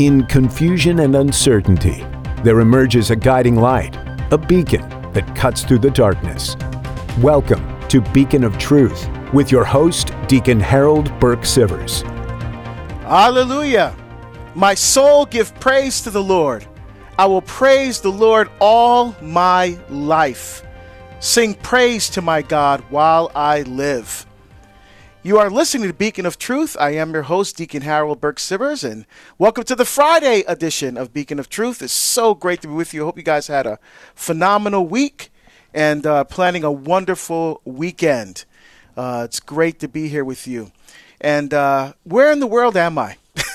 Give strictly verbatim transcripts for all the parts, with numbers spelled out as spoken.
In confusion and uncertainty, there emerges a guiding light, a beacon that cuts through the darkness. Welcome to Beacon of Truth with your host, Deacon Harold Burke Sivers. Hallelujah. My soul give praise to the Lord. I will praise the Lord all my life. Sing praise to my God while I live. You are listening to Beacon of Truth. I am your host, Deacon Harold Burke Sivers, and welcome to the Friday edition of Beacon of Truth. It's so great to be with you. I hope you guys had a phenomenal week and uh, planning a wonderful weekend. Uh, it's great to be here with you. And uh, where in the world am I?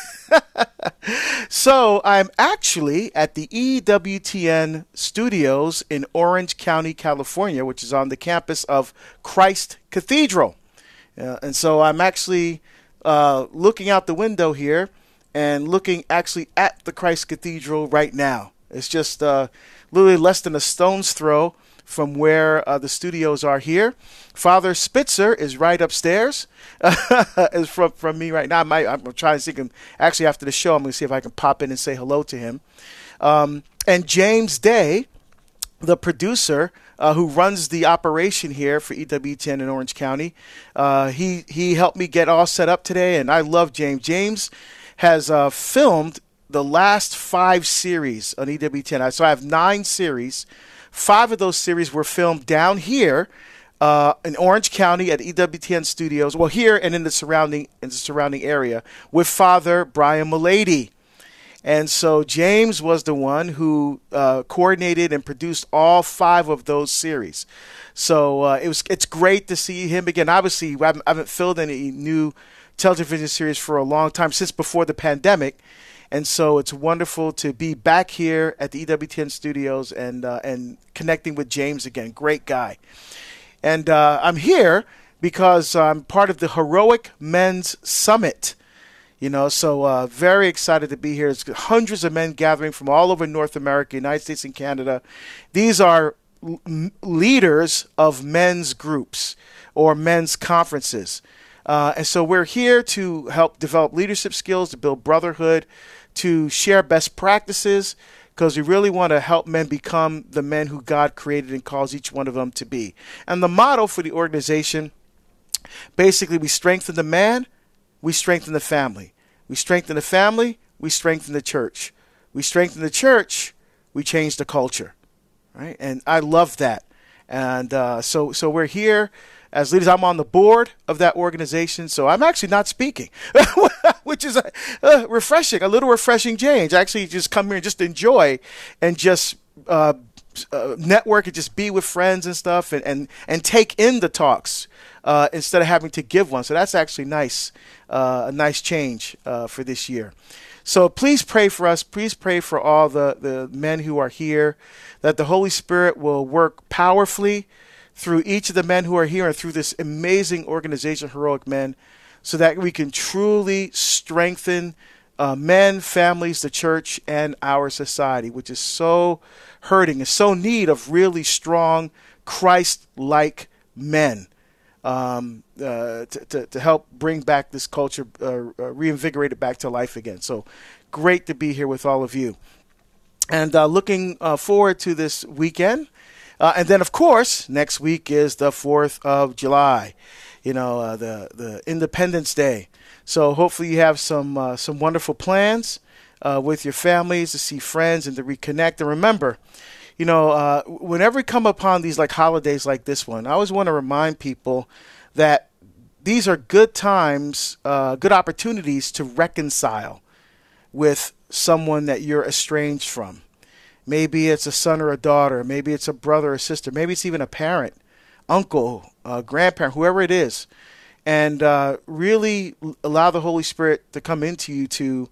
So I'm actually at the E W T N studios in Orange County, California, which is on the campus of Christ Cathedral. Uh, and so I'm actually uh, looking out the window here and looking actually at the Christ Cathedral right now. It's just uh, literally less than a stone's throw from where uh, the studios are here. Father Spitzer is right upstairs is from, from me right now. I might, I'm trying to see him. Actually, after the show, I'm going to see if I can pop in and say hello to him. Um, and James Day, the producer, Uh, who runs the operation here for E W T N in Orange County. Uh, he he helped me get all set up today, and I love James. James has uh, filmed the last five series on E W T N. So I have nine series. Five of those series were filmed down here uh, in Orange County at E W T N Studios. Well, here and in the surrounding in the surrounding area with Father Brian Mulady. And so James was the one who uh, coordinated and produced all five of those series. So uh, it was it's great to see him again. Obviously, I haven't, I haven't filmed any new television series for a long time, since before the pandemic. And so it's wonderful to be back here at the E W T N studios and uh, and connecting with James again. Great guy. And uh, I'm here because I'm part of the Heroic Men's Summit. You know, so uh, very excited to be here. It's hundreds of men gathering from all over North America, United States, and Canada. These are l- leaders of men's groups or men's conferences. Uh, and so we're here to help develop leadership skills, to build brotherhood, to share best practices, because we really want to help men become the men who God created and calls each one of them to be. And the motto for the organization, basically, we strengthen the man, we strengthen the family. We strengthen the family, we strengthen the church. We strengthen the church, we change the culture. Right? And I love that. And uh, so so we're here as leaders. I'm on the board of that organization, so I'm actually not speaking, which is uh, uh, refreshing, a little refreshing change. I actually just come here and just enjoy and just uh, uh, network and just be with friends and stuff and, and, and take in the talks. Uh, instead of having to give one. So that's actually nice, uh, a nice change uh, for this year. So please pray for us. Please pray for all the, the men who are here, that the Holy Spirit will work powerfully through each of the men who are here and through this amazing organization, Heroic Men, so that we can truly strengthen uh, men, families, the church, and our society, which is so hurting and so in need of really strong, Christ-like men. Um, uh, to, to, to help bring back this culture, uh, uh, reinvigorate it back to life again. So great to be here with all of you. And uh, looking uh, forward to this weekend. Uh, and then, of course, next week is the fourth of July, you know, uh, the, the Independence Day. So hopefully you have some, uh, some wonderful plans uh, with your families to see friends and to reconnect. And remember, You know, uh, whenever we come upon these like holidays like this one, I always want to remind people that these are good times, uh, good opportunities to reconcile with someone that you're estranged from. Maybe it's a son or a daughter. Maybe it's a brother or sister. Maybe it's even a parent, uncle, uh, grandparent, whoever it is. And uh, really allow the Holy Spirit to come into you to,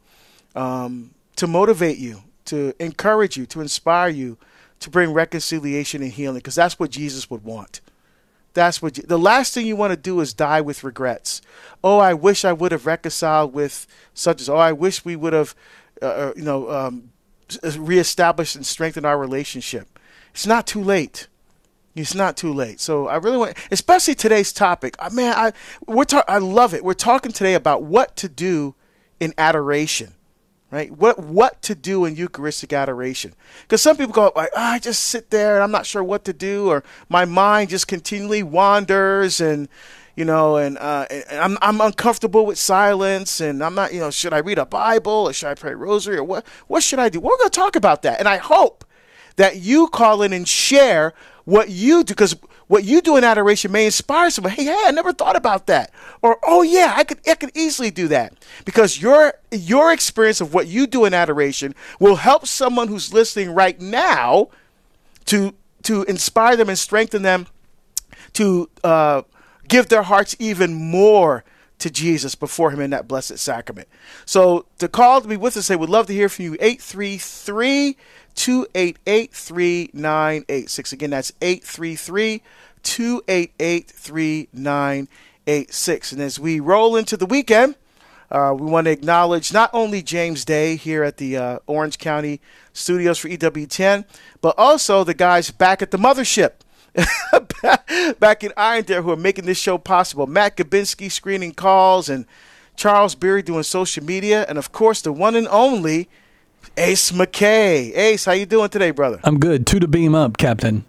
um, to motivate you, to encourage you, to inspire you, to bring reconciliation and healing, because that's what Jesus would want. That's what the last thing you want to do is die with regrets. Oh, I wish I would have reconciled with such as. Oh, I wish we would have, uh, you know, um, reestablished and strengthened our relationship. It's not too late. It's not too late. So I really want, especially today's topic. I man, I we're ta- I love it. We're talking today about what to do in adoration. right? What what to do in Eucharistic adoration? Because some people go like, oh, I just sit there and I'm not sure what to do, or my mind just continually wanders, and you know, and, uh, and I'm I'm uncomfortable with silence, and I'm not, you know, should I read a Bible or should I pray a rosary, or what what should I do? We're going to talk about that, and I hope that you call in and share what you do, because what you do in adoration may inspire someone. Hey, hey, I never thought about that. Or, oh yeah, I could I could easily do that. Because your your experience of what you do in adoration will help someone who's listening right now to to inspire them and strengthen them to uh, give their hearts even more to Jesus before him in that blessed sacrament. So to call to be with us, I would love to hear from you. eight three three, two eight eight, three nine eight six. Again, that's eight three three, two eight eight, three nine eight six. And as we roll into the weekend, uh, we want to acknowledge not only James Day here at the uh, Orange County studios for E W ten, but also the guys back at the mothership. Back in Irondale, who are making this show possible. Matt Gabinski screening calls, and Charles Beery doing social media, and of course the one and only Ace McKay. Ace, how you doing today, brother? I'm good. Two to beam up, Captain.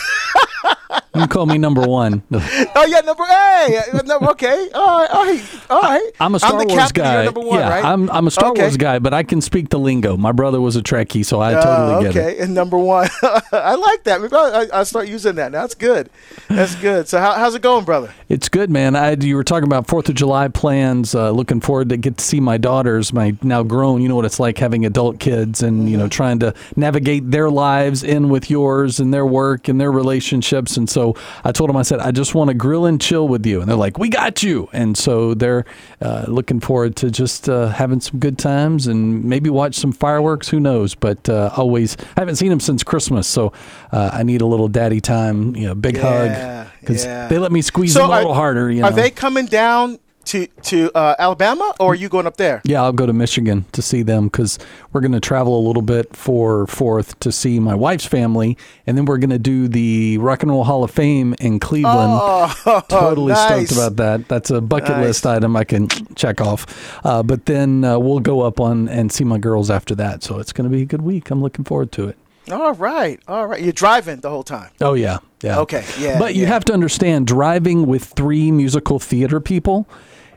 You can call me number one. Oh yeah, number A. Number, okay, all right, all right, all right. I'm a Star I'm the Wars captain, guy. you're number one, yeah, right? I'm I'm a Star okay. Wars guy, but I can speak the lingo. My brother was a Trekkie, so I totally uh, get okay. it. Okay, and number one, I like that. Maybe I'll, I'll start using that. That's good. That's good. So how, how's it going, brother? It's good, man. I you were talking about Fourth of July plans. Uh, looking forward to get to see my daughters, my now grown. You know what it's like having adult kids, and mm-hmm. you know trying to navigate their lives in with yours and their work and their relationships. And so I told them, I said, I just want to grill and chill with you. And they're like, we got you. And so they're uh, looking forward to just uh, having some good times and maybe watch some fireworks. Who knows? But uh, always, I haven't seen them since Christmas. So uh, I need a little daddy time, you know, big yeah, hug. Because yeah. they let me squeeze so them a little are, harder. You know? Are they coming down to to uh, Alabama, or are you going up there? Yeah, I'll go to Michigan to see them because we're going to travel a little bit for Fourth to see my wife's family, and then we're going to do the Rock and Roll Hall of Fame in Cleveland. Oh, totally nice. stoked about that. That's a bucket nice. list item I can check off. Uh, but then uh, we'll go up on and see my girls after that. So it's going to be a good week. I'm looking forward to it. All right, all right. You're driving the whole time. Oh yeah, yeah. Okay, yeah. But you yeah. have to understand, driving with three musical theater people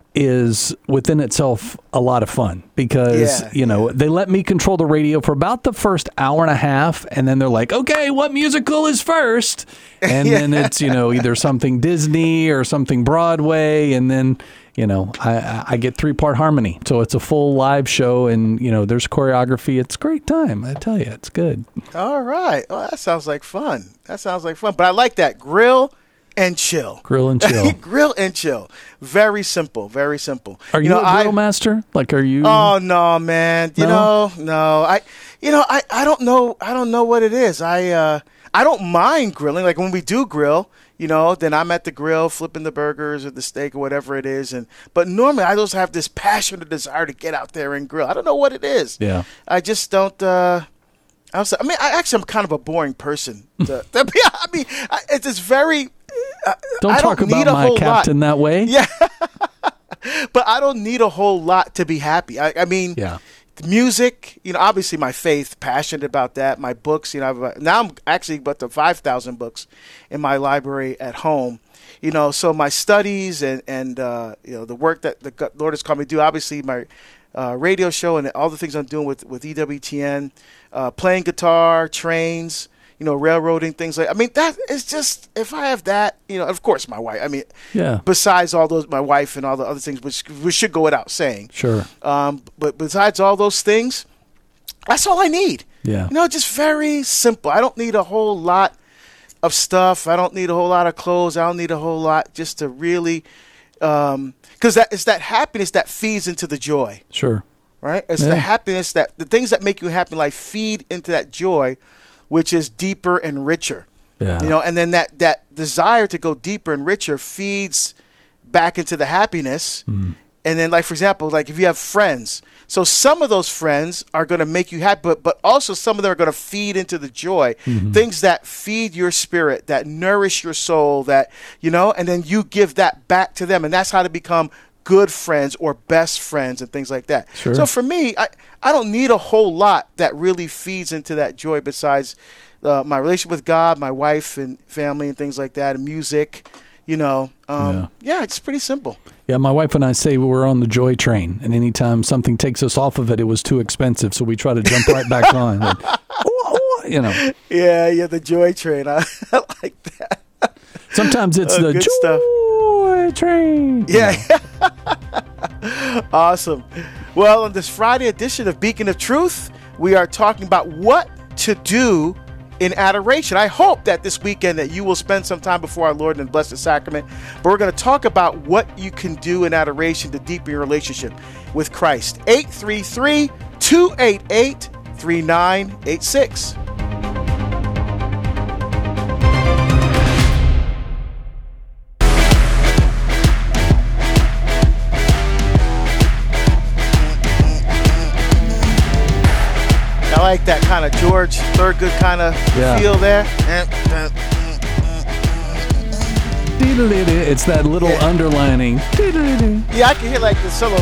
is within itself a lot of fun because, yeah, you know, yeah. they let me control the radio for about the first hour and a half. And then they're like, okay, what musical is first? And yeah. then it's, you know, either something Disney or something Broadway. And then, you know, I, I get three part harmony. So it's a full live show and, you know, there's choreography. It's a great time. I tell you, it's good. All right. Oh, that sounds like fun. That sounds like fun. But I like that. Grill and chill. Grill and chill. Grill and chill. Very simple. Very simple. Are you, you know, a grill I, master? Like, are you? Oh no, man. You no? know, no. I, you know, I, I don't know. I don't know what it is. I, uh, I don't mind grilling. Like when we do grill, you know, then I'm at the grill flipping the burgers or the steak or whatever it is. And but normally I just have this passionate desire to get out there and grill. I don't know what it is. Yeah. I just don't. Uh, I, was, I mean, I actually I'm kind of a boring person. To, to be, I mean, I, it's just very. Don't I talk don't about my captain lot. that way. Yeah. But I don't need a whole lot to be happy. I, I mean, yeah. the music, you know, obviously my faith, passionate about that. My books, you know, I've, now I'm actually about to five thousand books in my library at home. You know, so my studies and, and uh, you know, the work that the Lord has called me to do, obviously my uh, radio show and all the things I'm doing with, with E W T N, uh, playing guitar, trains, you know, railroading, things like, I mean, that is just, if I have that, you know, of course my wife, I mean, yeah. besides all those, my wife and all the other things, which we should go without saying. Sure. Um, but besides all those things, that's all I need. Yeah. You know, just very simple. I don't need a whole lot of stuff. I don't need a whole lot of clothes. I don't need a whole lot just to really, um, because that it's that happiness that feeds into the joy. Sure. Right? It's yeah. the happiness that, the things that make you happy in life feed into that joy, which is deeper and richer. Yeah. You know, and then that, that desire to go deeper and richer feeds back into the happiness. Mm. And then, like, for example, like if you have friends, so some of those friends are going to make you happy, but, but also some of them are going to feed into the joy, mm-hmm. things that feed your spirit, that nourish your soul, that, you know, and then you give that back to them. And that's how to become good friends or best friends and things like that. Sure. So for me, I, I don't need a whole lot that really feeds into that joy besides uh, my relationship with God, my wife and family and things like that, and music. You know, um, yeah. yeah, it's pretty simple. Yeah, my wife and I say we're on the joy train, and anytime something takes us off of it, it was too expensive, so we try to jump right back on. And, oh, oh, you know. Yeah, yeah, the joy train. I, I like that. Sometimes it's uh, the good joy stuff. train. Yeah. Awesome. Well, on this Friday edition of Beacon of Truth, we are talking about what to do in adoration. I hope that this weekend that you will spend some time before our Lord in the Blessed Sacrament. But we're going to talk about what you can do in adoration to deepen your relationship with Christ. eight three three, two eight eight, three nine eight six. I like that kind of George Thorogood kind of yeah. feel there. It's that little yeah. underlining. Yeah, I can hear like the solo.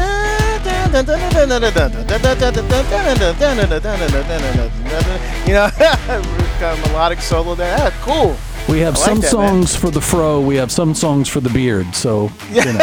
You know, kind of melodic solo there. That's cool. We have like some that, songs man. for the fro. We have some songs for the beard. So, you know,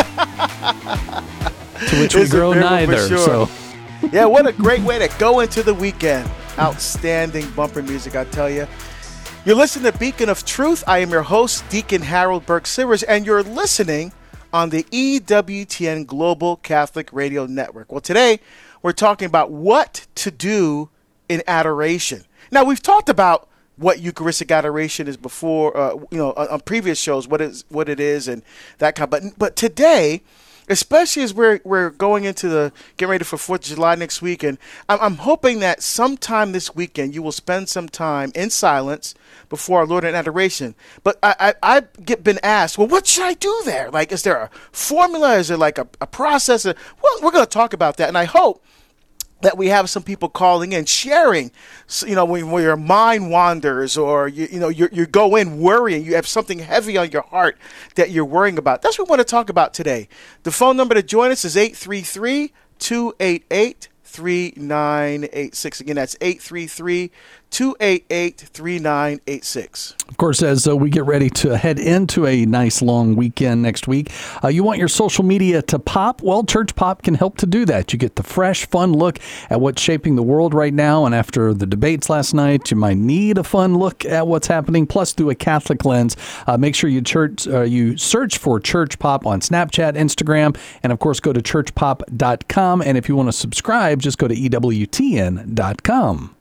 to which we it's grow neither. Sure. So. Yeah, what a great way to go into the weekend. Outstanding bumper music, I tell you. You're listening to Beacon of Truth. I am your host, Deacon Harold Burke-Sivers, and you're listening on the E W T N Global Catholic Radio Network. Well, today we're talking about what to do in adoration. Now, we've talked about what Eucharistic adoration is before, uh, you know, on, on previous shows, what is what it is and that kind. But but today, especially as we're we're going into the getting ready for Fourth of July next week, and I'm, I'm hoping that sometime this weekend you will spend some time in silence before our Lord in adoration. But I I I've get, been asked, well, what should I do there? Like, is there a formula? Is there like a, a process? Well, we're going to talk about that, and I hope that we have some people calling in, sharing, you know, when, when your mind wanders or, you, you know, you you go in worrying, you have something heavy on your heart that you're worrying about. That's what we want to talk about today. The phone number to join us is eight three three, two eight eight, three nine eight six. Again, that's eight three three, two eight eight, three nine eight six. Of course, as uh, we get ready to head into a nice long weekend next week, uh, you want your social media to pop? Well, Church Pop can help to do that. You get the fresh, fun look at what's shaping the world right now. And after the debates last night, you might need a fun look at what's happening, plus through a Catholic lens. Uh, make sure you, church, uh, you search for Church Pop on Snapchat, Instagram, and of course, go to church pop dot com. And if you want to subscribe, just go to E W T N dot com.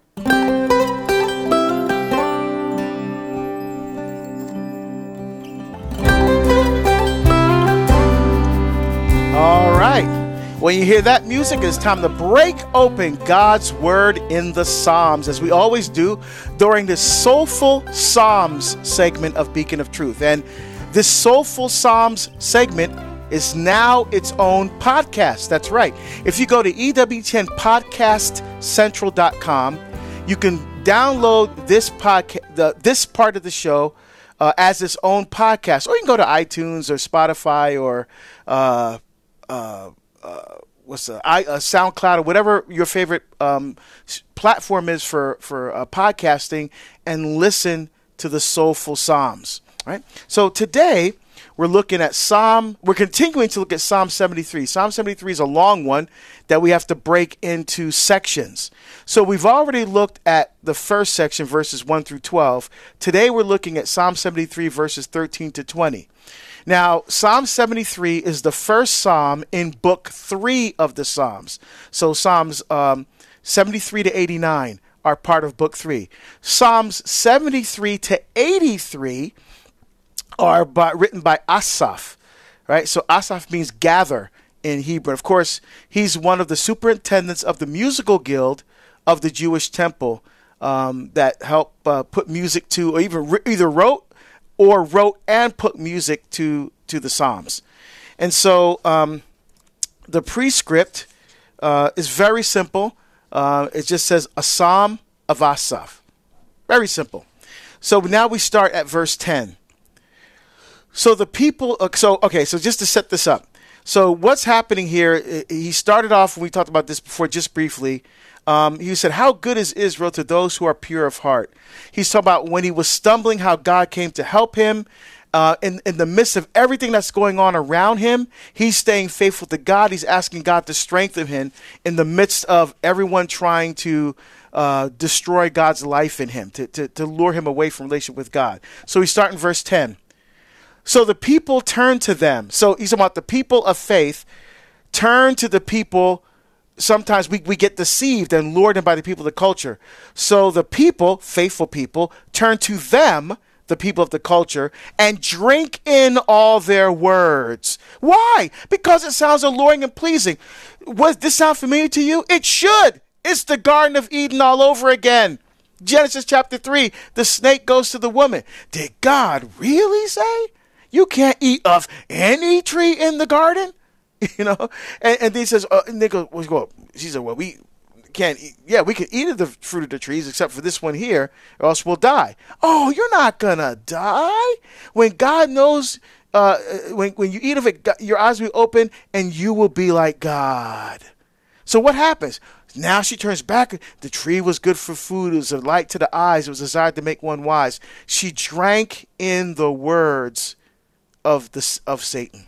All right. When you hear that music, it's time to break open God's Word in the Psalms, as we always do during this Soulful Psalms segment of Beacon of Truth. And this Soulful Psalms segment is now its own podcast. That's right. If you go to E W T N podcast central dot com, you can download this podcast, the, this part of the show uh, as its own podcast. Or you can go to iTunes or Spotify or uh, uh, uh, what's the I, uh, SoundCloud or whatever your favorite um, platform is for for uh, podcasting, and listen to the Soulful Psalms. Right. So today we're looking at Psalm. We're continuing to look at Psalm seventy-three. Psalm seventy-three is a long one that we have to break into sections. So we've already looked at the first section, verses one through twelve. Today we're looking at Psalm seventy-three, verses thirteen to twenty. Now, Psalm seventy-three is the first psalm in book three of the Psalms. So Psalms um, seventy-three to eighty-nine are part of book three. Psalms seventy-three to eighty-three are by, written by Asaph, right? So Asaph means gather in Hebrew. Of course, he's one of the superintendents of the musical guild of the Jewish temple um, that help uh, put music to, or even re- either wrote or wrote and put music to to the Psalms. And so um, the prescript uh, is very simple. Uh, it just says a Psalm of Asaph. Very simple. So now we start at verse ten. So the people, so, okay, so just to set this up. So what's happening here, he started off, when we talked about this before just briefly, um, he said, how good is Israel to those who are pure of heart? He's talking about when he was stumbling, how God came to help him. Uh, in, in the midst of everything that's going on around him, he's staying faithful to God. He's asking God to strengthen him in the midst of everyone trying to uh, destroy God's life in him, to, to, to lure him away from relationship with God. So we start in verse ten. So the people turned to them. So he's talking about the people of faith turn to the people. Sometimes we, we get deceived and lured in by the people of the culture. So the people, faithful people, turn to them, the people of the culture, and drink in all their words. Why? Because it sounds alluring and pleasing. Does this sound familiar to you? It should. It's the Garden of Eden all over again. Genesis chapter three, the snake goes to the woman. Did God really say you can't eat of any tree in the garden? You know, and, and then he says, uh, and they go, well, she said, well, we can't eat. Yeah, we can eat of the fruit of the trees except for this one here, or else we'll die. Oh, you're not gonna die when God knows. Uh, when when you eat of it, your eyes will be open, and you will be like God. So what happens? Now she turns back. The tree was good for food. It was a light to the eyes. It was desired to make one wise. She drank in the words of the of Satan.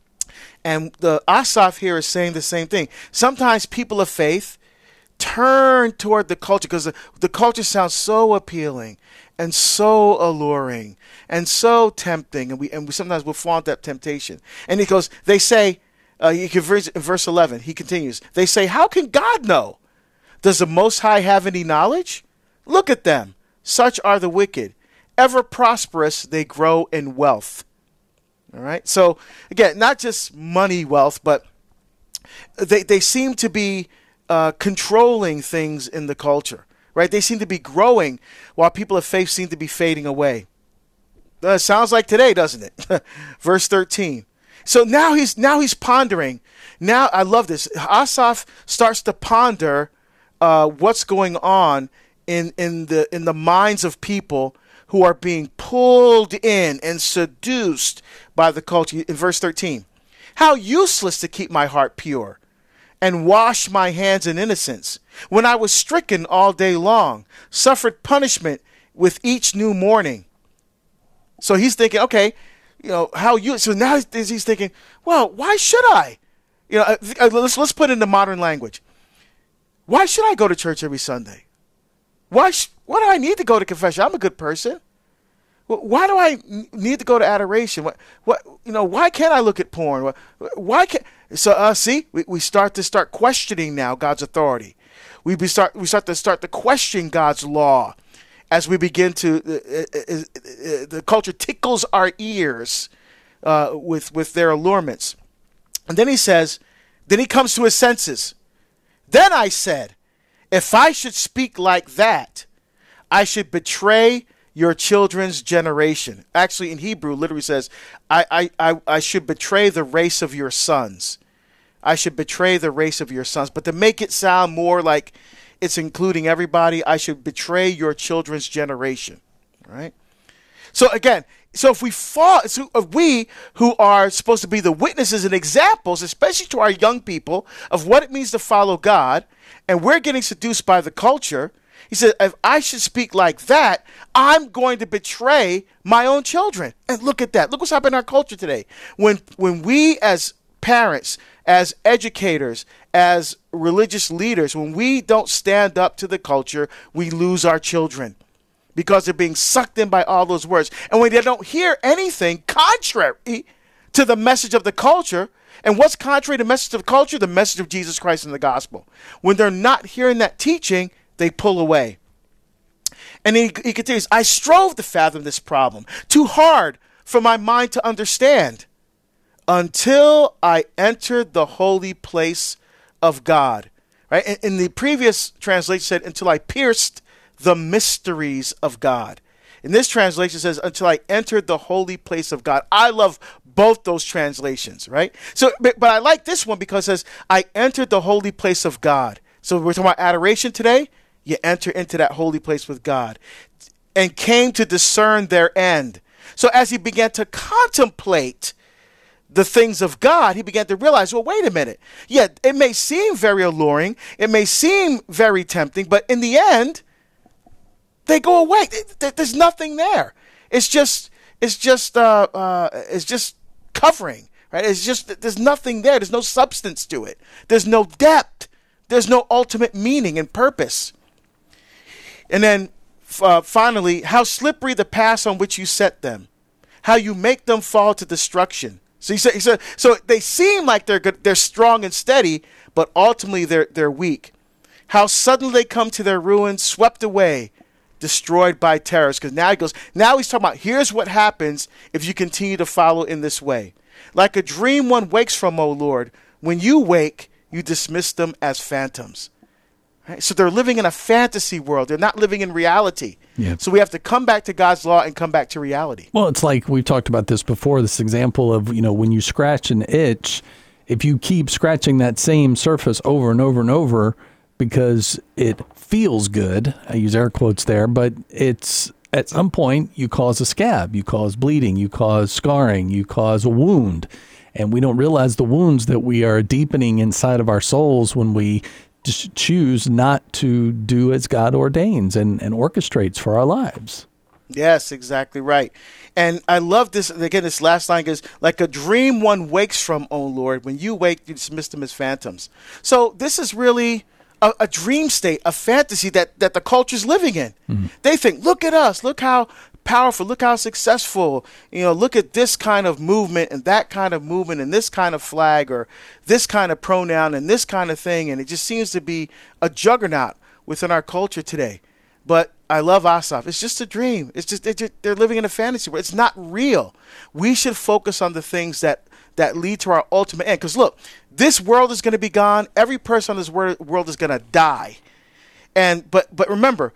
And the Asaph here is saying the same thing. Sometimes people of faith turn toward the culture because the, the culture sounds so appealing and so alluring and so tempting, and we and we sometimes will fall into that temptation. And he goes, they say, uh, you can verse, verse eleven. He continues. They say, "How can God know? Does the Most High have any knowledge? Look at them; such are the wicked. Ever prosperous, they grow in wealth." All right. So again, not just money wealth, but they they seem to be uh, controlling things in the culture, right? They seem to be growing while people of faith seem to be fading away. Uh, sounds like today, doesn't it? Verse thirteen. So now he's now he's pondering. Now I love this. Asaph starts to ponder uh, what's going on in in the in the minds of people who are being pulled in and seduced by the culture. In verse thirteen, how useless to keep my heart pure and wash my hands in innocence, when I was stricken all day long, suffered punishment with each new morning. So he's thinking, okay, you know, how you, so now he's, he's thinking, well, why should I? You know, let's, let's put it into modern language. Why should I go to church every Sunday? Why, sh- why do I need to go to confession? I'm a good person. Why do I need to go to adoration? What, what, you know, why can't I look at porn? Why can't, so, uh, see, we, we start to start questioning now God's authority. We be start, we start to start to question God's law as we begin to, uh, uh, uh, the culture tickles our ears, uh, with, with their allurements. And then he says, then he comes to his senses. Then I said, if I should speak like that, I should betray your children's generation. Actually, in Hebrew, literally says, I, I, I, I should betray the race of your sons. I should betray the race of your sons. But to make it sound more like it's including everybody, I should betray your children's generation. Right? So again, so if we fall, so if we who are supposed to be the witnesses and examples, especially to our young people, of what it means to follow God, and we're getting seduced by the culture, he said, if I should speak like that, I'm going to betray my own children. And look at that. Look what's happening in our culture today. When when we as parents, as educators, as religious leaders, when we don't stand up to the culture, we lose our children because they're being sucked in by all those words. And when they don't hear anything contrary to the message of the culture, and what's contrary to the message of the culture? The message of Jesus Christ and the gospel. When they're not hearing that teaching, they pull away. And he, he continues, I strove to fathom this problem, too hard for my mind to understand, until I entered the holy place of God. Right? In, in the previous translation said, until I pierced the mysteries of God. In this translation it says, until I entered the holy place of God. I love both those translations, right? So, but, but I like this one because it says, I entered the holy place of God. So we're talking about adoration today. You enter into that holy place with God and came to discern their end. So as he began to contemplate the things of God, he began to realize, well, wait a minute. Yeah, it may seem very alluring. It may seem very tempting, but in the end, they go away. There's nothing there. It's just, it's just, uh, uh, it's just covering, right? It's just, there's nothing there. There's no substance to it. There's no depth. There's no ultimate meaning and purpose. And then uh, finally, how slippery the paths on which you set them, how you make them fall to destruction. So he said, he said, so they seem like they're good, they're strong and steady, but ultimately they're they're weak. How suddenly they come to their ruin, swept away, destroyed by terrorists. Because now he goes, now he's talking about, here's what happens if you continue to follow in this way. Like a dream one wakes from, O Lord, when you wake, you dismiss them as phantoms. Right? So they're living in a fantasy world. They're not living in reality. Yeah. So we have to come back to God's law and come back to reality. Well, it's like we've talked about this before, this example of, you know, when you scratch an itch, if you keep scratching that same surface over and over and over because it feels good, I use air quotes there, but it's at some point you cause a scab, you cause bleeding, you cause scarring, you cause a wound. And we don't realize the wounds that we are deepening inside of our souls when we just choose not to do as God ordains and, and orchestrates for our lives. Yes, exactly right. And I love this. Again, this last line is, like a dream one wakes from, O Lord. When you wake, you dismiss them as phantoms. So this is really a, a dream state, a fantasy that, that the culture's living in. Mm-hmm. They think, look at us. Look how powerful. Look how successful. You know, look at this kind of movement and that kind of movement and this kind of flag or this kind of pronoun and this kind of thing. And it just seems to be a juggernaut within our culture today. But I love Asaph. It's just a dream. It's just, it's just they're living in a fantasy world. It's not real. We should focus on the things that, that lead to our ultimate end. Because look, this world is going to be gone. Every person on this wor- world is going to die. And but but remember,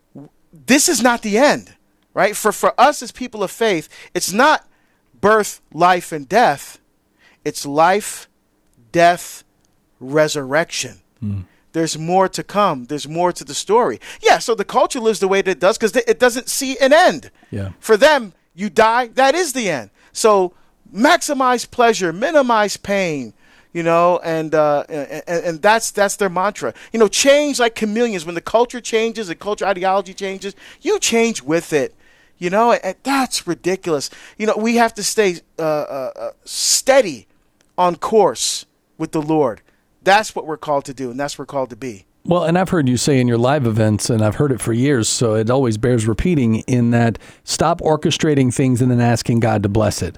this is not the end. Right? For for us as people of faith, it's not birth, life, and death. It's life, death, resurrection. Mm. There's more to come. There's more to the story. Yeah, so the culture lives the way that it does because it doesn't see an end. Yeah. For them, you die, that is the end. So maximize pleasure, minimize pain, you know, and uh, and, and that's that's their mantra. You know, change like chameleons. When the culture changes, the culture ideology changes, you change with it. You know, and that's ridiculous. You know, we have to stay uh, uh, steady on course with the Lord. That's what we're called to do, and that's what we're called to be. Well, and I've heard you say in your live events, and I've heard it for years, so it always bears repeating, in that stop orchestrating things and then asking God to bless it.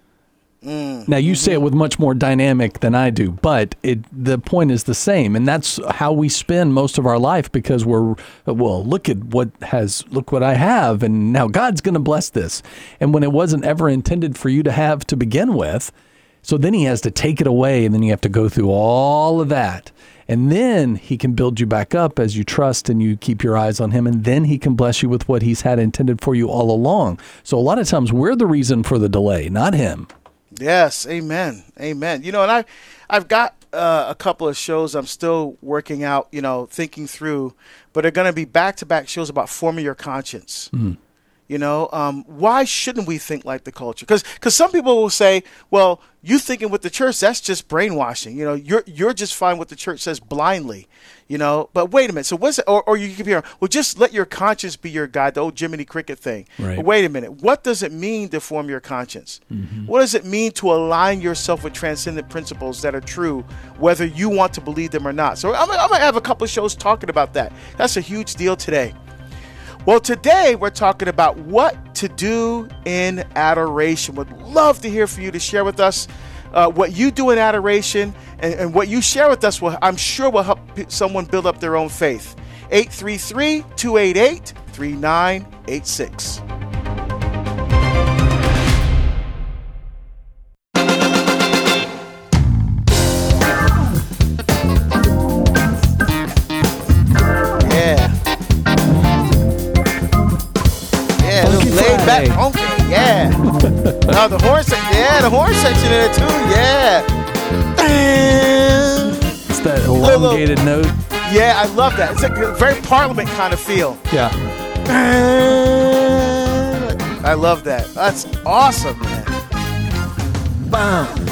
Mm, now, you mm-hmm. say it with much more dynamic than I do, but it the point is the same, and that's how we spend most of our life, because we're, well, look at what has, look what I have, and now God's going to bless this. And when it wasn't ever intended for you to have to begin with, so then he has to take it away, and then you have to go through all of that. And then he can build you back up as you trust and you keep your eyes on him, and then he can bless you with what he's had intended for you all along. So a lot of times we're the reason for the delay, not him. Yes, amen, amen. You know, and I, I've got uh, a couple of shows I'm still working out, you know, thinking through, but they're going to be back-to-back shows about forming your conscience. Mm-hmm. You know, um, why shouldn't we think like the culture? Because because some people will say, well, you thinking with the church, that's just brainwashing. You know, you're you're just fine what the church says blindly. You know, but wait a minute. So what's it? Or, or you could be, well, just let your conscience be your guide, the old Jiminy Cricket thing. Right. But wait a minute. What does it mean to form your conscience? Mm-hmm. What does it mean to align yourself with transcendent principles that are true, whether you want to believe them or not? So I'm, I'm going to have a couple of shows talking about that. That's a huge deal today. Well, today we're talking about what to do in adoration. Would love to hear from you, to share with us uh, what you do in adoration, and, and what you share with us will, I'm sure, will help someone build up their own faith. eight three three, two eight eight, three nine eight six. Back, okay, yeah. Now the horn section, yeah, the horn section in there too, yeah. It's that elongated little, note. Yeah, I love that. It's a very Parliament kind of feel. Yeah. I love that. That's awesome, man. Boom.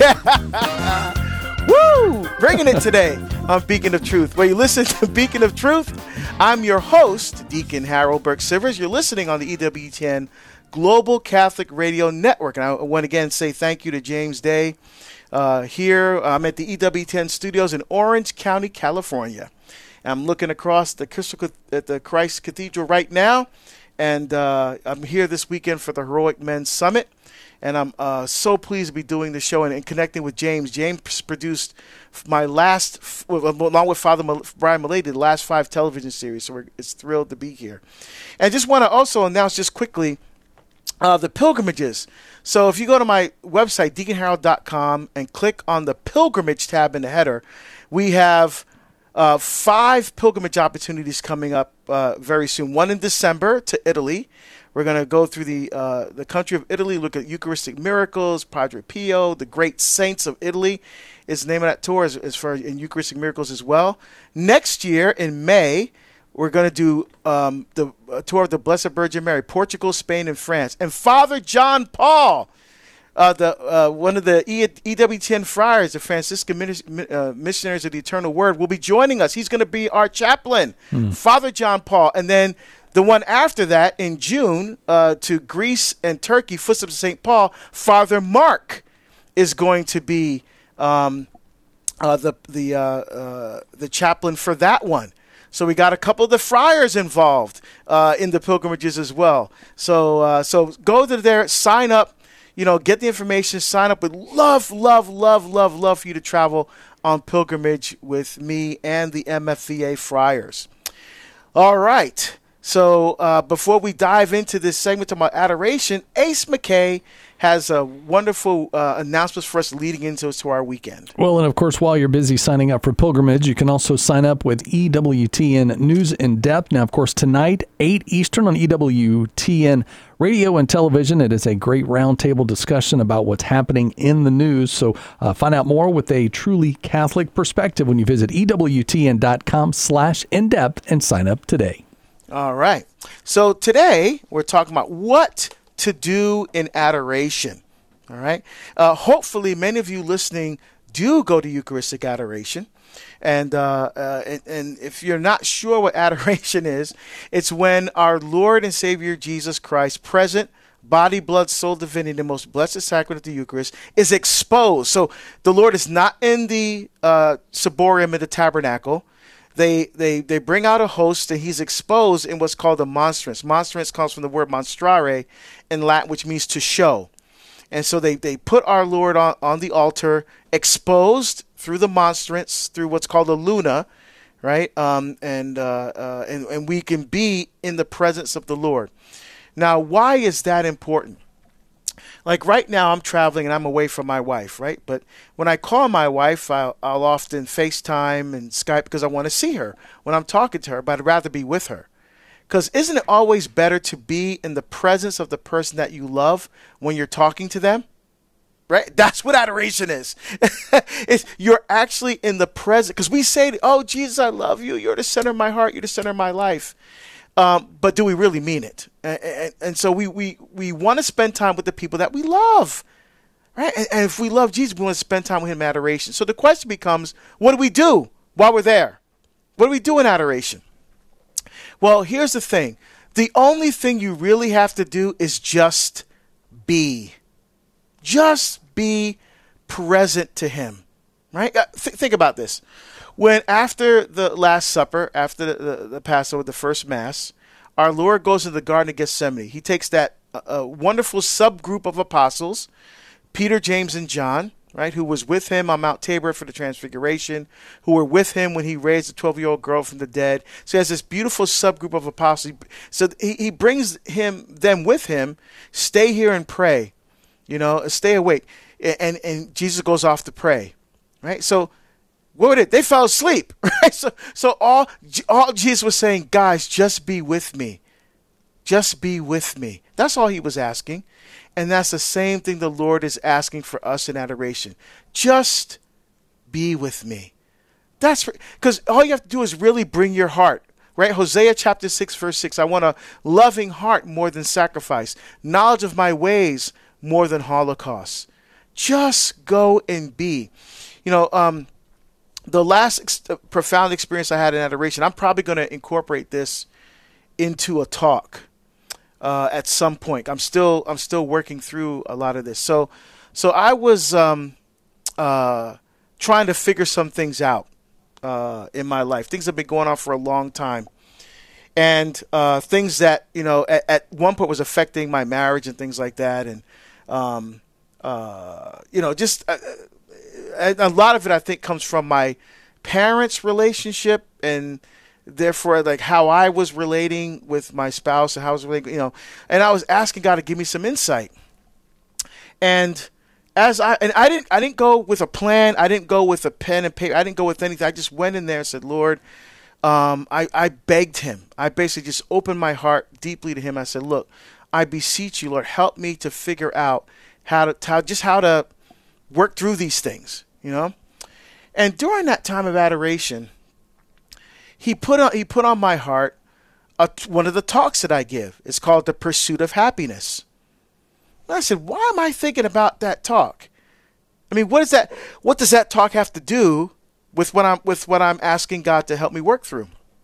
Woo! Bringing it today on Beacon of Truth. Where you listen to Beacon of Truth, I'm your host, Deacon Harold Burke-Sivers. You're listening on the E W T N Global Catholic Radio Network. And I want to again say thank you to James Day. Uh, here, I'm at the E W T N studios in Orange County, California. I'm looking across the Crystal, at the Christ Cathedral right now. And uh, I'm here this weekend for the Heroic Men Summit. And I'm uh, so pleased to be doing the show and, and connecting with James. James produced my last, along with Father Mal- Brian Mullady, the last five television series. So we're it's thrilled to be here. And I just want to also announce just quickly uh, the pilgrimages. So if you go to my website, deacon harold dot com, and click on the pilgrimage tab in the header, we have uh, five pilgrimage opportunities coming up uh, very soon. One in December to Italy. We're going to go through the uh, the country of Italy, look at Eucharistic miracles, Padre Pio, the great saints of Italy is the name of that tour, as, as far as in Eucharistic miracles as well. Next year in May, we're going to do um, the uh, tour of the Blessed Virgin Mary, Portugal, Spain, and France. And Father John Paul, uh, the uh, one of the e- EWTN friars, the Franciscan Min- uh, Missionaries of the Eternal Word, will be joining us. He's going to be our chaplain, hmm. Father John Paul. And then the one after that, in June, uh, to Greece and Turkey, Footsteps of Saint Paul, Father Mark is going to be um, uh, the the uh, uh, the chaplain for that one. So we got a couple of the friars involved uh, in the pilgrimages as well. So uh, so go to there, sign up, you know, get the information, sign up. We'd love, love, love, love, love for you to travel on pilgrimage with me and the M F V A friars. All right. So uh, before we dive into this segment about adoration, Ace McKay has a wonderful uh, announcements for us leading into to our weekend. Well, and of course, while you're busy signing up for pilgrimage, you can also sign up with E W T N News in Depth. Now, of course, tonight, eight Eastern on E W T N Radio and Television. It is a great roundtable discussion about what's happening in the news. So uh, find out more with a truly Catholic perspective when you visit E W T N dot com slash in depth and sign up today. All right. So today we're talking about what to do in adoration. All right. Uh, hopefully, many of you listening do go to Eucharistic adoration. And, uh, uh, and and if you're not sure what adoration is, it's when our Lord and Savior Jesus Christ, present, body, blood, soul, divinity, the most blessed sacrament of the Eucharist, is exposed. So the Lord is not in the uh, ciborium of the tabernacle. They, they they bring out a host, and he's exposed in what's called a monstrance. Monstrance comes from the word monstrare in Latin, which means to show. And so they, they put our Lord on, on the altar, exposed through the monstrance, through what's called a luna, right? Um, and, uh, uh, and, and we can be in the presence of the Lord. Now, why is that important? Like right now, I'm traveling and I'm away from my wife, right? But when I call my wife, I'll, I'll often FaceTime and Skype because I want to see her when I'm talking to her, but I'd rather be with her. Because isn't it always better to be in the presence of the person that you love when you're talking to them? Right? That's what adoration is. It's, you're actually in the presence. Because we say, oh, Jesus, I love you. You're the center of my heart. You're the center of my life. Um, but do we really mean it? And, and, and so we, we, we want to spend time with the people that we love, right? And, and if we love Jesus, we want to spend time with him in adoration. So the question becomes, what do we do while we're there? What do we do in adoration? Well, here's the thing. The only thing you really have to do is just be. Just be present to him, right? Th- think about this. When after the Last Supper, after the, the, the Passover, the first Mass, our Lord goes into the Garden of Gethsemane. He takes that uh, wonderful subgroup of apostles, Peter, James, and John, right, who was with him on Mount Tabor for the Transfiguration, who were with him when he raised the twelve-year-old girl from the dead. So he has this beautiful subgroup of apostles. So he, he brings him them with him, stay here and pray, you know, stay awake. And, and Jesus goes off to pray, right? So what did they fell asleep, right? So, so all, all Jesus was saying, guys, just be with me. Just be with me. That's all he was asking. And that's the same thing the Lord is asking for us in adoration. Just be with me. That's because all you have to do is really bring your heart, right? Hosea chapter six, verse six. I want a loving heart more than sacrifice, knowledge of my ways more than holocaust. Just go and be. You know, um, the last ex- profound experience I had in adoration, I'm probably going to incorporate this into a talk uh, at some point. I'm still I'm still working through a lot of this. So so I was um, uh, trying to figure some things out uh, in my life. Things have been going on for a long time. And uh, things that, you know, at, at one point was affecting my marriage and things like that. And, um, uh, you know, just uh, a lot of it, I think, comes from my parents' relationship and therefore, like, how I was relating with my spouse and how I was relating, you know. And I was asking God to give me some insight. And as I, and I didn't, I didn't go with a plan. I didn't go with a pen and paper. I didn't go with anything. I just went in there and said, Lord, Um, I, I begged him. I basically just opened my heart deeply to him. I said, look, I beseech you, Lord, help me to figure out how to, how, just how to work through these things, you know? And during that time of adoration, he put on, he put on my heart a, one of the talks that I give. It's called The Pursuit of Happiness. And I said, why am I thinking about that talk? I mean, what is that? What does that talk have to do with what I'm with what I'm asking God to help me work through?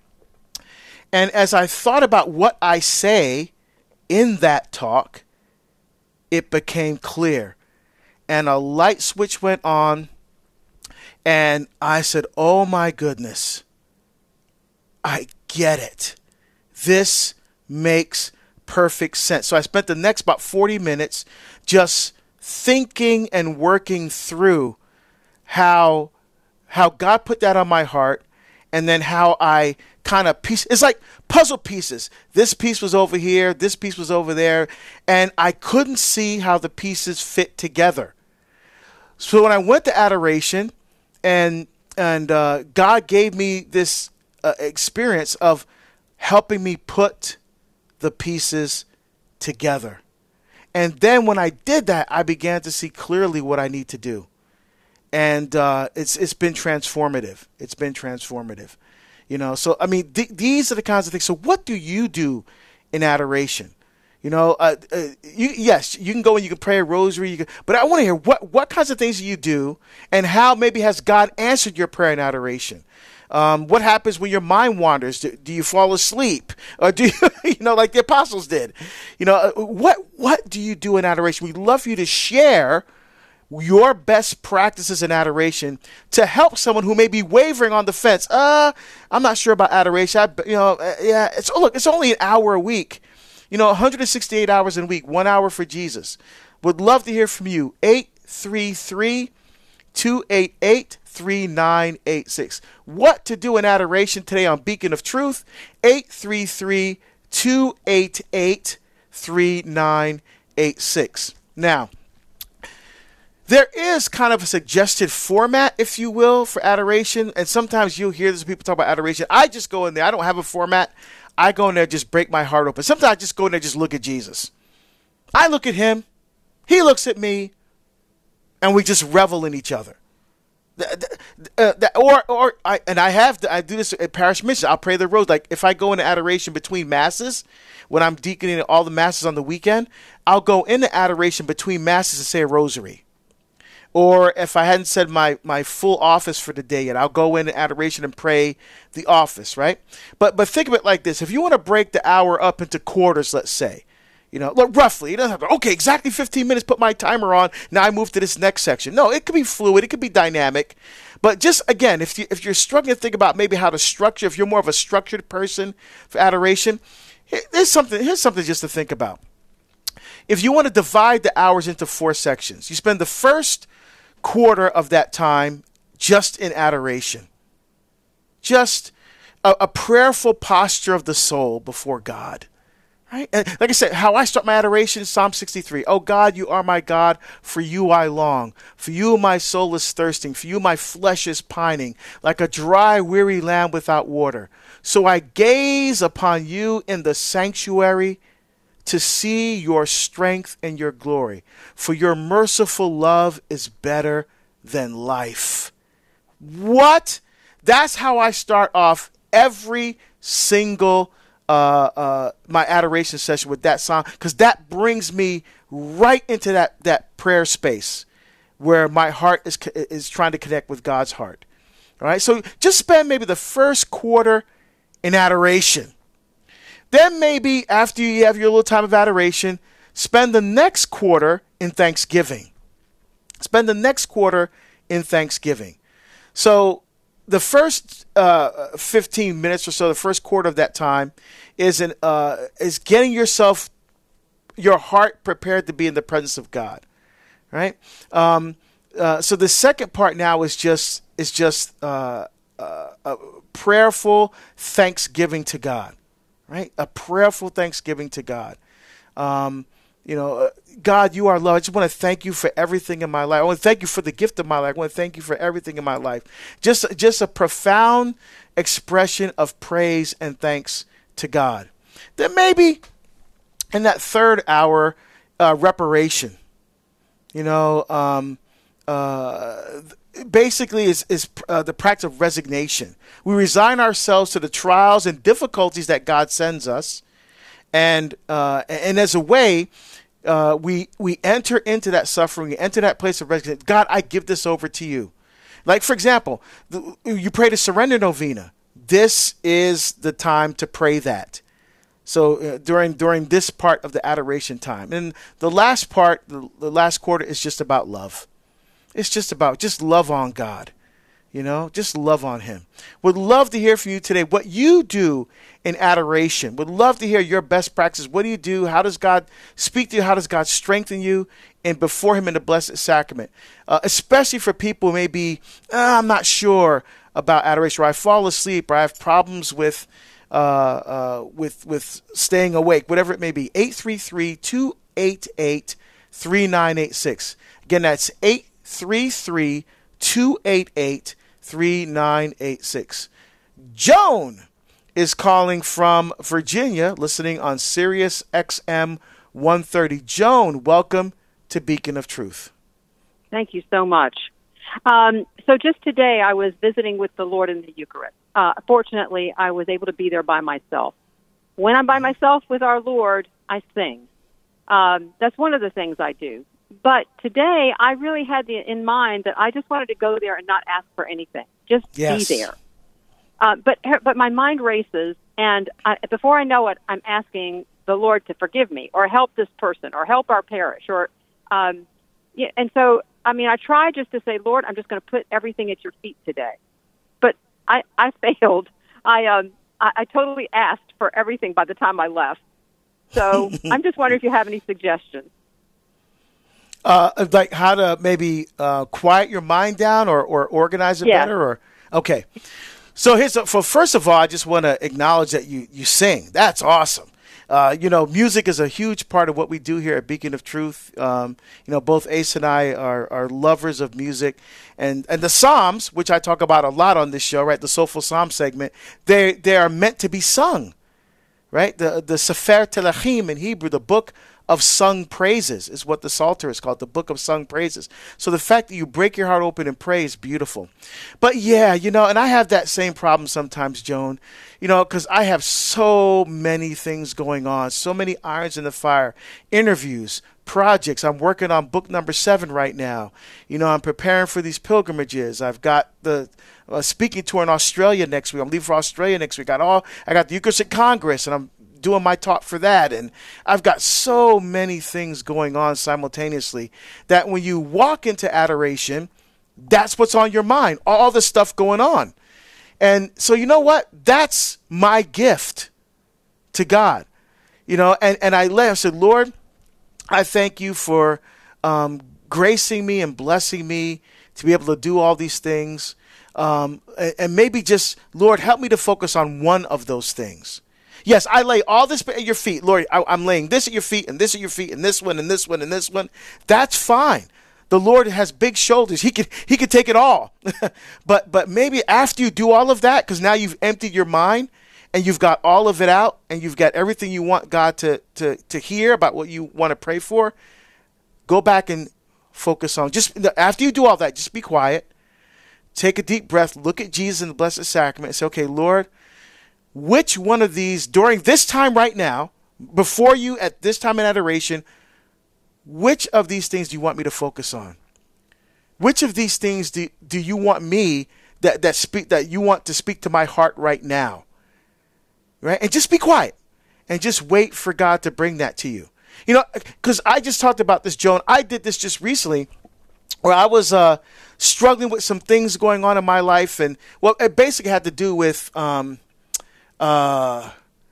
And as I thought about what I say in that talk, it became clear. And a light switch went on, and I said, oh my goodness, I get it. This makes perfect sense. So I spent the next about forty minutes just thinking and working through how how God put that on my heart, and then how I kind of piece. It's like puzzle pieces. This piece was over here, this piece was over there, and I couldn't see how the pieces fit together. So when I went to adoration, and and uh, God gave me this uh, experience of helping me put the pieces together. And then when I did that, I began to see clearly what I need to do. And uh, it's it's been transformative. It's been transformative, you know. So I mean, th- these are the kinds of things. So what do you do in adoration? You know, uh, uh, you, yes, you can go and you can pray a rosary. You can, but I want to hear what what kinds of things do you do, and how maybe has God answered your prayer in adoration? Um, what happens when your mind wanders? Do, do you fall asleep, or do you, you know, like the apostles did? You know, uh, what what do you do in adoration? We'd love for you to share your best practices in adoration to help someone who may be wavering on the fence. Uh, I'm not sure about adoration. I, you know, uh, yeah, it's oh, look, it's only an hour a week. You know, one hundred sixty-eight hours in a week, one hour for Jesus. Would love to hear from you. eight three three, two eight eight, three nine eight six. What to do in adoration today on Beacon of Truth? eight three three, two eight eight, three nine eight six. Now, there is kind of a suggested format, if you will, for adoration. And sometimes you'll hear this people talk about adoration. I just go in there. I don't have a format. I go in there, just break my heart open. Sometimes I just go in there, just look at Jesus. I look at him. He looks at me. And we just revel in each other. Uh, or, or I, and I have, I do this at parish mission. I'll pray the rose. Like if I go into adoration between masses, when I'm deaconing all the masses on the weekend, I'll go into adoration between masses and say a rosary. Or if I hadn't said my, my full office for the day yet, I'll go in adoration and pray the office, right? But but think of it like this. If you want to break the hour up into quarters, let's say, you know, look, roughly, it doesn't have to, okay, exactly fifteen minutes, put my timer on, now I move to this next section. No, it could be fluid, it could be dynamic. But just, again, if, you, if you're struggling to think about maybe how to structure, if you're more of a structured person for adoration, here's something, here's something just to think about. If you want to divide the hours into four sections, you spend the first quarter of that time just in adoration, just a, a prayerful posture of the soul before God, right? And like I said, how I start my adoration is Psalm sixty-three. Oh God, you are my God, for you I long, for you my soul is thirsting, for you my flesh is pining, like a dry, weary land without water. So I gaze upon you in the sanctuary to see your strength and your glory. For your merciful love is better than life. What? That's how I start off every single uh, uh, my adoration session with that song, because that brings me right into that, that prayer space. where my heart is is trying to connect with God's heart. All right, so just spend maybe the first quarter in adoration. Then maybe after you have your little time of adoration, spend the next quarter in thanksgiving. Spend the next quarter in thanksgiving. So the first uh, fifteen minutes or so, the first quarter of that time, is an uh, is getting yourself, your heart prepared to be in the presence of God. Right. Um, uh, so the second part now is just is just uh, uh, a prayerful thanksgiving to God. Right. A prayerful thanksgiving to God. Um, you know, uh, God, you are love. I just want to thank you for everything in my life. I want to thank you for the gift of my life. I want to thank you for everything in my life. Just just a profound expression of praise and thanks to God. Then maybe in that third hour, uh, reparation. You know, um, uh, basically is, is uh, the practice of resignation. We resign ourselves to the trials and difficulties that God sends us. And uh, and as a way, uh, we we enter into that suffering, we enter that place of resignation. God, I give this over to you. Like, for example, the, you pray the surrender novena. This is the time to pray that. So uh, during during this part of the adoration time. And the last part, the, the last quarter is just about love. It's just about just love on God. You know, just love on him. Would love to hear from you today what you do in adoration. Would love to hear your best practices. What do you do? How does God speak to you? How does God strengthen you and before him in the Blessed Sacrament? Uh, especially for people who may be, uh, I'm not sure about adoration, or I fall asleep, or I have problems with uh, uh, with with staying awake, whatever it may be. eight three three, two eight eight, three nine eight six. Again, that's eight three three, two eight eight, three nine eight six. Joan is calling from Virginia, listening on Sirius X M one thirty. Joan, welcome to Beacon of Truth. Thank you so much. Um, so just today, I was visiting with the Lord in the Eucharist. Uh, fortunately, I was able to be there by myself. When I'm by myself with our Lord, I sing. Um, that's one of the things I do. But today, I really had the, in mind that I just wanted to go there and not ask for anything. Just yes. be there. Uh, but but my mind races, and I, before I know it, I'm asking the Lord to forgive me, or help this person, or help our parish, or um, yeah. And so, I mean, I try just to say, Lord, I'm just going to put everything at your feet today. But I, I failed. I um I, I totally asked for everything by the time I left. So I'm just wondering if you have any suggestions. Uh, like how to maybe uh, quiet your mind down, or, or organize it yeah. better, or okay. So here's a, for first of all, I just want to acknowledge that you you sing. That's awesome. Uh, you know, music is a huge part of what we do here at Beacon of Truth. Um, you know, both Ace and I are, are lovers of music, and and the Psalms, which I talk about a lot on this show, right? The Soulful Psalm segment. They they are meant to be sung, right? The the Sefer Telachim in Hebrew, the book of sung praises, is what the Psalter is called, the book of sung praises. So the fact that you break your heart open and pray is beautiful. But yeah, you know, and I have that same problem sometimes, Joan, you know, because I have so many things going on, so many irons in the fire, interviews, projects. I'm working on book number seven right now. You know, I'm preparing for these pilgrimages. I've got the uh, speaking tour in Australia next week. I'm leaving for Australia next week. I got all, I got the Eucharistic Congress, and I'm doing my talk for that, and I've got so many things going on simultaneously that when you walk into adoration, that's what's on your mind, all the stuff going on. And so, you know what? That's my gift to God. You know, and, and I lay, I said, Lord, I thank you for um, gracing me and blessing me to be able to do all these things. Um, and, and maybe just, Lord, help me to focus on one of those things. Yes, I lay all this at your feet. Lord, I, I'm laying this at your feet, and this at your feet, and this one, and this one, and this one. That's fine. The Lord has big shoulders. He could he could take it all. but but maybe after you do all of that, because now you've emptied your mind, and you've got all of it out, and you've got everything you want God to, to, to hear about what you want to pray for, go back and focus on, just after you do all that, just be quiet, take a deep breath, look at Jesus in the Blessed Sacrament, and say, okay, Lord, which one of these, during this time right now, before you at this time in adoration, which of these things do you want me to focus on? which of these things do, do you want me that, that speak that you want to speak to my heart right now? Right? And just be quiet and just wait for God to bring that to you. You know, because I just talked about this, Joan. I did this just recently where I was uh, struggling with some things going on in my life. And, well, it basically had to do with um, uh,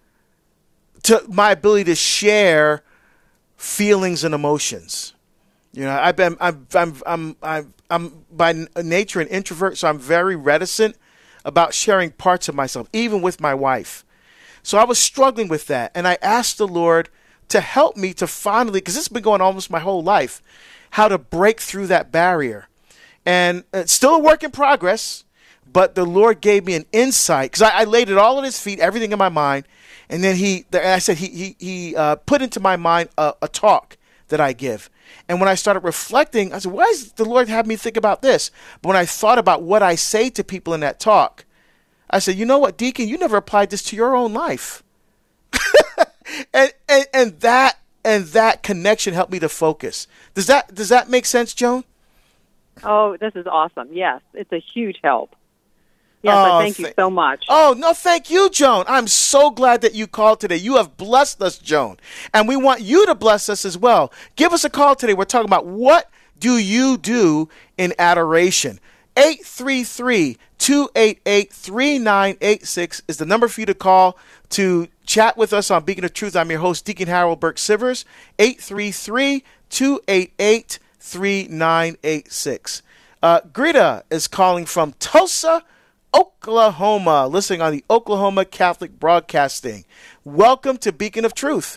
to my ability to share feelings and emotions. You know, I've been, I'm, I'm, I'm, I'm, I'm by nature an introvert, so I'm very reticent about sharing parts of myself, even with my wife. So I was struggling with that, and I asked the Lord to help me to finally, because this has been going on almost my whole life, how to break through that barrier. And it's still a work in progress, but the Lord gave me an insight, because I, I laid it all at His feet, everything in my mind, and then He, and I said He, He, he uh, put into my mind a, a talk that I give. And when I started reflecting, I said, why does the Lord have me think about this? But when I thought about what I say to people in that talk, I said, you know what, Deacon, you never applied this to your own life. and, and and that and that connection helped me to focus. Does that does that make sense, Joan? Oh, this is awesome. Yes, it's a huge help. Yes, oh, thank you so much. Oh, no, thank you, Joan. I'm so glad that you called today. You have blessed us, Joan. And we want you to bless us as well. Give us a call today. We're talking about what do you do in adoration. eight three three, two eight eight, three nine eight six is the number for you to call to chat with us on Beacon of Truth. I'm your host, Deacon Harold Burke-Sivers, eight three three, two eight eight, three nine eight six. Uh, Greta is calling from Tulsa, Oklahoma, listening on the Oklahoma Catholic Broadcasting. Welcome to Beacon of Truth.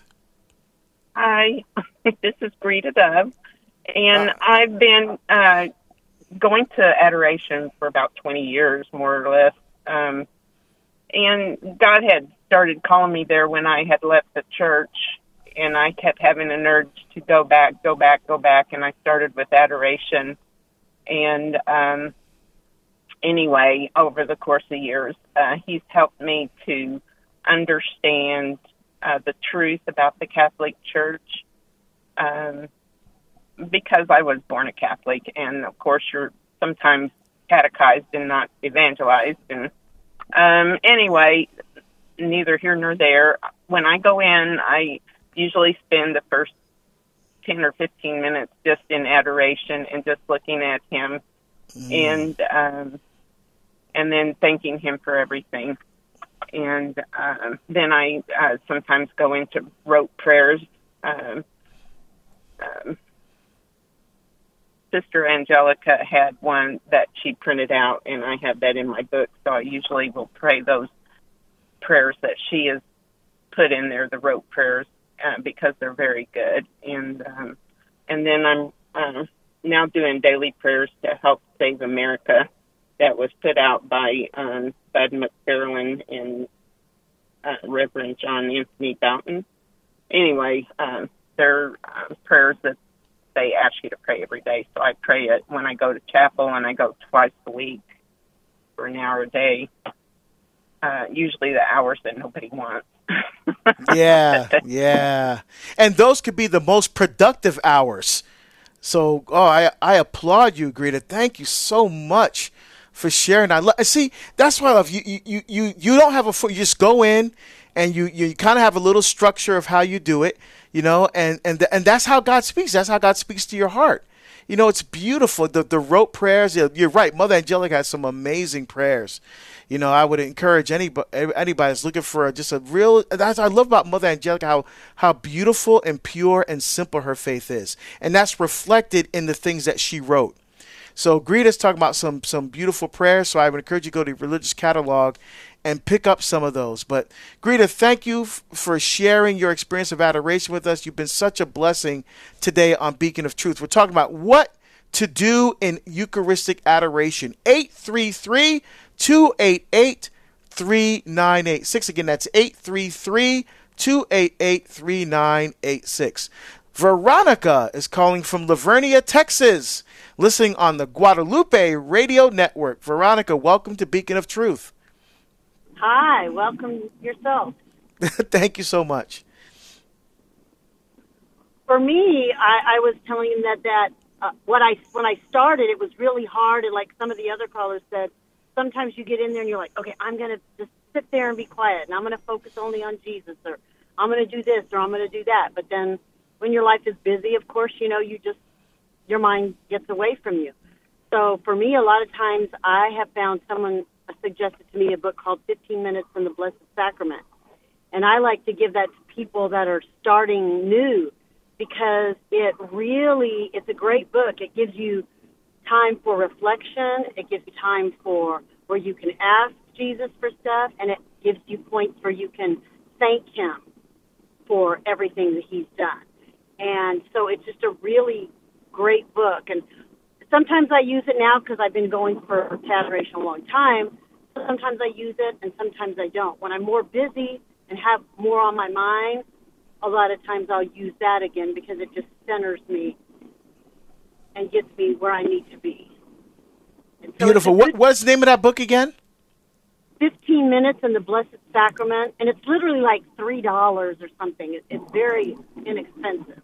Hi, this is Greta Dove, and Uh, I've been uh, going to adoration for about twenty years, more or less. Um, and God had started calling me there when I had left the church, and I kept having an urge to go back, go back, go back, and I started with adoration. And um, anyway, over the course of years, uh, He's helped me to understand uh, the truth about the Catholic Church. Um, because I was born a Catholic, and of course you're sometimes catechized and not evangelized. And um, anyway, neither here nor there. When I go in, I usually spend the first ten or fifteen minutes just in adoration and just looking at Him, mm. and um, and then thanking Him for everything. And uh, then I uh, sometimes go into rote prayers. Um, um, Sister Angelica had one that she printed out, and I have that in my book, so I usually will pray those prayers that she has put in there, the rote prayers, uh, because they're very good. And um, and then I'm um, now doing daily prayers to help save America that was put out by um, Bud McFarlane and uh, Reverend John Anthony Boughton. Anyway, um, they're uh, prayers that they ask you to pray every day. So I pray it when I go to chapel, and I go twice a week for an hour a day. Uh, usually the hours that nobody wants. yeah, yeah. And those could be the most productive hours. So, oh, I, I applaud you, Greta. Thank you so much for sharing. I lo- see, that's why I love you. You, you, you, you don't have a, you just go in and you, you kind of have a little structure of how you do it. You know, and and and that's how God speaks. That's how God speaks to your heart. You know, it's beautiful. The the rote prayers. You're right. Mother Angelica has some amazing prayers. You know, I would encourage anybody anybody that's looking for just a real. That's what I love about Mother Angelica, how how beautiful and pure and simple her faith is, and that's reflected in the things that she wrote. So Greta's talking about some some beautiful prayers. So I would encourage you to go to the Religious Catalog and pick up some of those. But Greta, thank you f- for sharing your experience of adoration with us. You've been such a blessing today on Beacon of Truth. We're talking about what to do in Eucharistic adoration. eight three three, two eight eight, three nine eight six. Again, that's eight three three, two eight eight, three nine eight six. Veronica is calling from Lavernia, Texas, listening on the Guadalupe Radio Network. Veronica, welcome to Beacon of Truth. Hi, welcome yourself. Thank you so much. For me, I, I was telling him that, that uh, what I when I started, it was really hard, and like some of the other callers said, sometimes you get in there and you're like, okay, I'm gonna just sit there and be quiet, and I'm gonna focus only on Jesus, or I'm gonna do this, or I'm gonna do that. But then, when your life is busy, of course, you know, you just your mind gets away from you. So for me, a lot of times, I have found someone suggested to me a book called fifteen minutes in the Blessed Sacrament. And I like to give that to people that are starting new, because it really, it's a great book. It gives you time for reflection. It gives you time for where you can ask Jesus for stuff, and it gives you points where you can thank him for everything that he's done. And so it's just a really great book. And sometimes I use it now because I've been going for adoration a long time. Sometimes I use it, and sometimes I don't. When I'm more busy and have more on my mind, a lot of times I'll use that again, because it just centers me and gets me where I need to be. So Beautiful. What, what's the name of that book again? fifteen minutes in the Blessed Sacrament, and it's literally like three dollars or something. It, it's very inexpensive.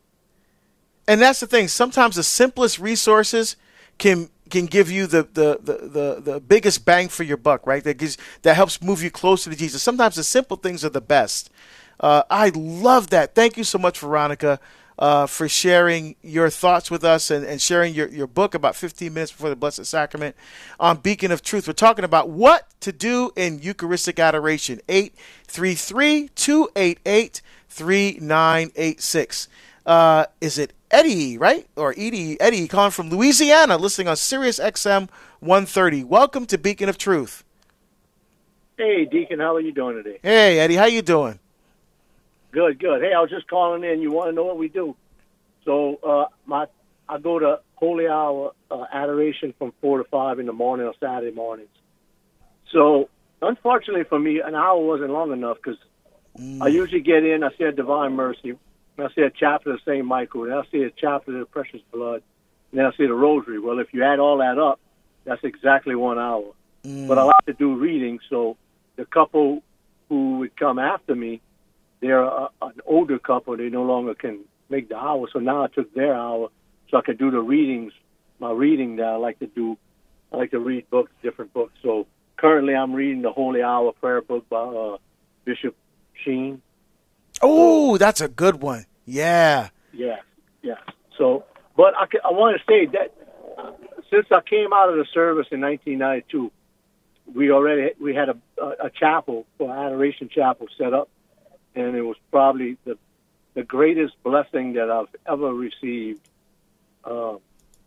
And that's the thing. Sometimes the simplest resources can can give you the the, the, the, the biggest bang for your buck, right? That gives that helps move you closer to Jesus. Sometimes the simple things are the best. Uh, I love that. Thank you so much, Veronica, uh, for sharing your thoughts with us and, and sharing your, your book about fifteen minutes before the Blessed Sacrament on Beacon of Truth. We're talking about what to do in Eucharistic adoration. eight three three, two eight eight, three nine eight six. Uh, is it Eddie, right? Or Edie, Eddie calling from Louisiana, listening on Sirius X M one thirty. Welcome to Beacon of Truth. Hey, Deacon, how are you doing today? Hey, Eddie, how you doing? Good, good. Hey, I was just calling in. You want to know what we do? So uh, my I go to Holy Hour uh, adoration from four to five in the morning on Saturday mornings. So unfortunately for me, an hour wasn't long enough, because mm. I usually get in, I say a Divine Mercy, and I say a chapter of Saint Michael, and I say a chapter of the Precious Blood, and then I say the Rosary. Well, if you add all that up, that's exactly one hour. Mm. But I like to do readings, so the couple who would come after me, they're a, an older couple. They no longer can make the hour, so now I took their hour so I could do the readings, my reading that I like to do. I like to read books, different books. So currently I'm reading the Holy Hour prayer book by uh, Bishop Sheen. Oh, that's a good one. Yeah. Yeah, yeah. So, but I, I want to say that uh, since I came out of the service in nineteen ninety-two, we already we had a, a, a chapel, or adoration chapel set up, and it was probably the the greatest blessing that I've ever received uh,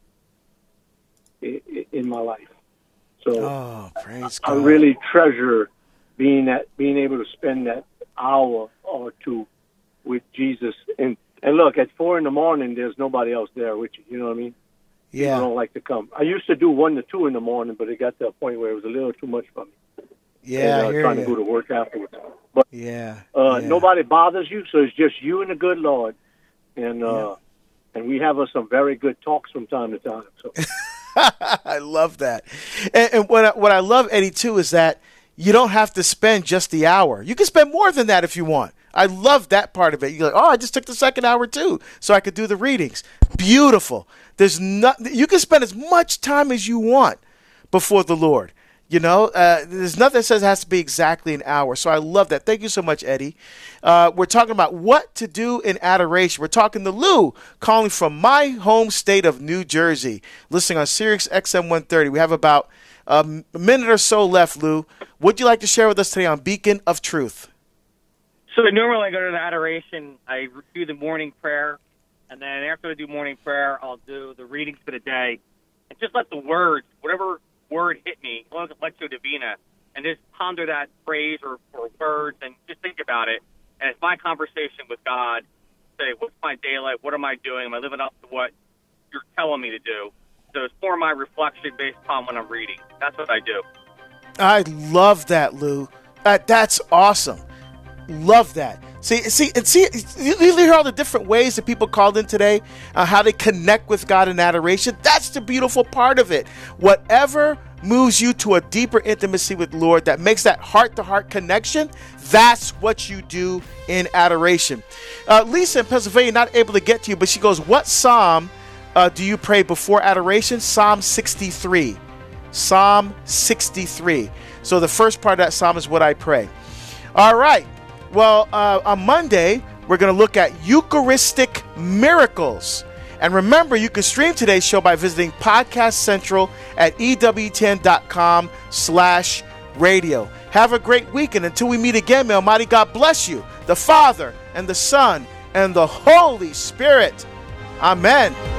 in, in my life. So oh, praise I God. really treasure being that being able to spend that hour or two with Jesus. And and look, at four in the morning, there's nobody else there with you. You know what I mean? Yeah. People don't like to come. I used to do one to two in the morning, but it got to a point where it was a little too much for me. Yeah, and, uh, I hear trying you. to go to work afterwards. But yeah, uh, yeah. nobody bothers you, so it's just you and the good Lord. And uh, Yeah. and we have uh, some very good talks from time to time. So I love that. And, and what I, what I love, Eddie, too, is that you don't have to spend just the hour. You can spend more than that if you want. I love that part of it. You're like, oh, I just took the second hour too, so I could do the readings. Beautiful. There's not. You can spend as much time as you want before the Lord. You know, uh, there's nothing that says it has to be exactly an hour. So I love that. Thank you so much, Eddie. Uh, we're talking about what to do in adoration. We're talking to Lou, calling from my home state of New Jersey, listening on Sirius X M one thirty. We have about a minute or so left, Lou. What'd you like to share with us today on Beacon of Truth? So normally I go to the adoration, I do the morning prayer, and then after I do morning prayer, I'll do the readings for the day, and just let the words, whatever word hit me, Lectio Divina, and just ponder that phrase or, or words and just think about it. And it's my conversation with God. Say, what's my day like? What am I doing? Am I living up to what you're telling me to do? So it's more my reflection based upon what I'm reading. That's what I do. I love that, Lou. Uh, that's awesome. Love that. See, see, and see. You hear all the different ways that people called in today, uh, how they connect with God in adoration. That's the beautiful part of it. Whatever moves you to a deeper intimacy with the Lord, that makes that heart-to-heart connection, that's what you do in adoration. Uh, Lisa in Pennsylvania, not able to get to you, but she goes, what psalm uh, do you pray before adoration? Psalm sixty-three. Psalm sixty-three. So the first part of that psalm is what I pray. All right. Well, uh, on Monday, we're going to look at Eucharistic miracles. And remember, you can stream today's show by visiting Podcast Central at E W T N dot com slash radio. Have a great week, and until we meet again, may Almighty God bless you, the Father and the Son and the Holy Spirit. Amen.